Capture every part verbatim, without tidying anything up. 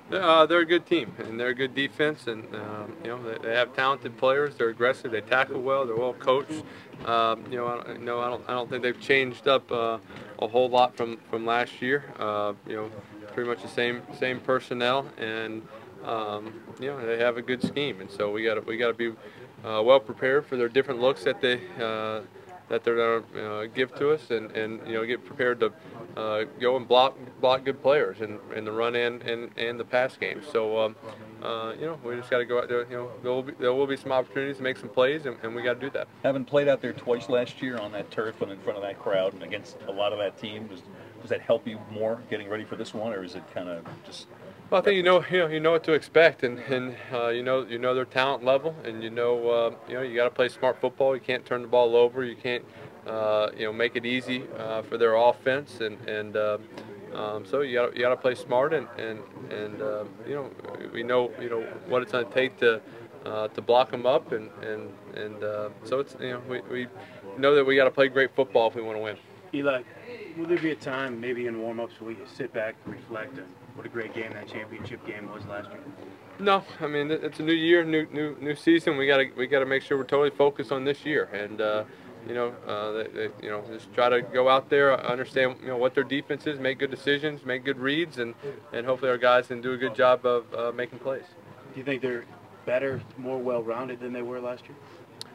Uh, they're a good team, and they're a good defense, and um, you know they, they have talented players. They're aggressive. They tackle well. They're well coached. Um, you know, I don't, no, I don't. I don't think they've changed up uh, a whole lot from from last year. Uh, you know, pretty much the same same personnel, and um, you know they have a good scheme, and so we got to we got to be uh, well prepared for their different looks that they. Uh, that they're going to uh, give to us, and, and you know get prepared to uh, go and block block good players in, in the run and, and, and the pass game. So um, uh, you know we just got to go out there. You know there will be there will be some opportunities to make some plays, and, and we got to do that. Having played out there twice last year on that turf and in front of that crowd and against a lot of that team, does does that help you more getting ready for this one, or is it kind of just? Well, I think you know, you know, you know what to expect, and, and uh, you know, you know their talent level, and you know, uh, you know, you got to play smart football. You can't turn the ball over. You can't, uh, you know, make it easy uh, for their offense, and and uh, um, so you got you got to play smart, and and and uh, you know, we know you know what it's going to take to uh, to block them up, and and and uh, so it's you know we we know that we got to play great football if we want to win. Eli, will there be a time, maybe in warm-ups, where you sit back and reflect on what a great game that championship game was last year? No, I mean it's a new year, new new new season. We gotta we gotta make sure we're totally focused on this year, and uh, you know, uh, they, they, you know, just try to go out there, understand you know what their defense is, make good decisions, make good reads, and and hopefully our guys can do a good job of uh, making plays. Do you think they're better, more well-rounded than they were last year?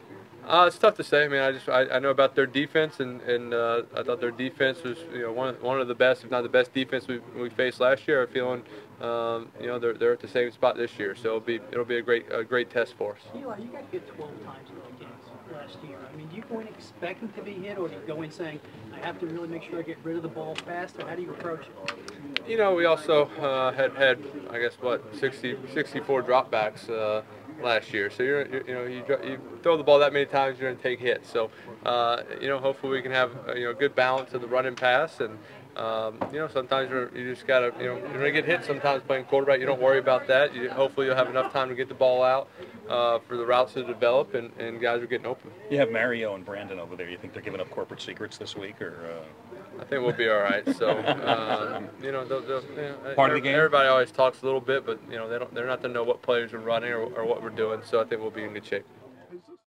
Uh, it's tough to say. I mean, I just I, I know about their defense, and and uh, I thought their defense was you know one one of the best, if not the best defense we we faced last year. I'm feeling um, you know they're they're at the same spot this year, so it'll be it'll be a great a great test for us. Eli, you got hit twelve times in the games last year. I mean, do you go in expecting to be hit, or do you go in saying I have to really make sure I get rid of the ball fast, or how do you approach it? You know, we also uh, had had I guess what sixty, sixty-four dropbacks uh, last year. So you're, you're you know you, you throw the ball that many times, you're going to take hits. So uh, you know hopefully we can have uh, you know good balance of the run and pass, and um, you know sometimes you're, you just got to you know you're going to get hit sometimes playing quarterback. You don't worry about that. You, hopefully you'll have enough time to get the ball out uh, for the routes to develop, and, and guys are getting open. You have Mario and Brandon over there. You think they're giving up corporate secrets this week, or? Uh... I think we'll be all right. So, uh, you know, they'll, they'll, you know, part of the game. Everybody always talks a little bit, but you know, they don't. They're not to know what players are running or, or what we're doing. So I think we'll be in good shape.